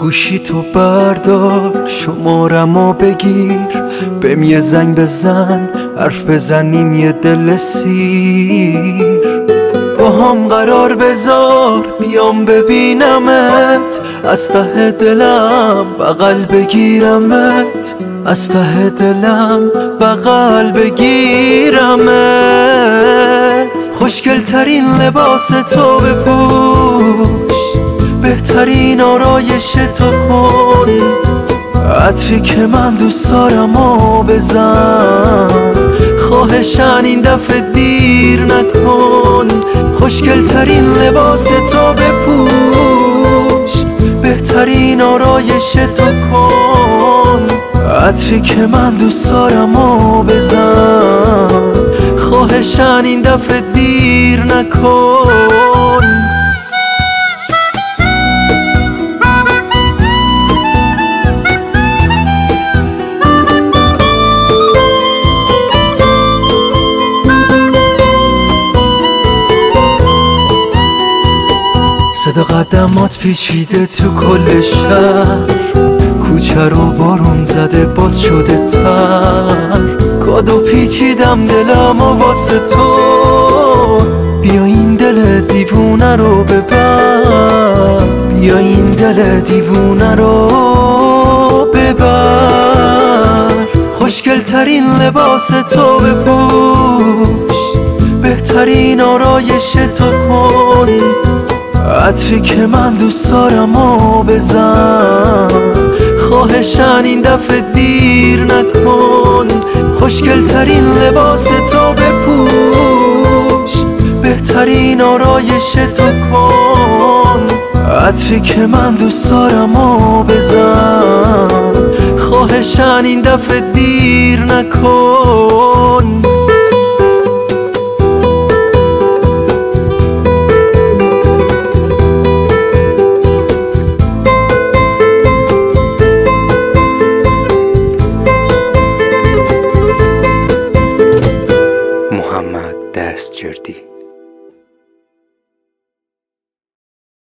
گوشی تو بردار، شمارمو بگیر، بهم یه زنگ بزن، حرف بزنیم یه دل سیر. با هم قرار بذار بیام ببینمت، از ته دلم بغل بگیرمت، از ته دلم بغل بگیرمت. خوشگل ترین لباس تو بپوش، بهترین آرایش تو کن، عطری که من دوست دارمو بزن، خواهشن این دفعه دیر نکن. خوشگل ترین لباس تو بپوش، بهترین آرایش تو کن، عطری که من دوست دارمو بزن، خواهشن این دفعه دیر نکن. صدا قدمات پیچیده تو کل شهر، کوچه رو بارون زده باز شده تر، کادو پیچیدم دلم و واسه تو، بیا این دل دیوونه رو ببر، بیا این دل دیوونه رو ببر. خوشگل ترین لباس تو بپوش، بهترین آرایش تو کن، عطری که من دوست دارمو بزن، خواهشن این دفعه دیر نکن. خوشگل ترین لباس تو بپوش، بهترین آرایش تو کن، عطری که من دوست دارمو بزن، خواهشن این دفعه دیر نکن. محمد دستجردی.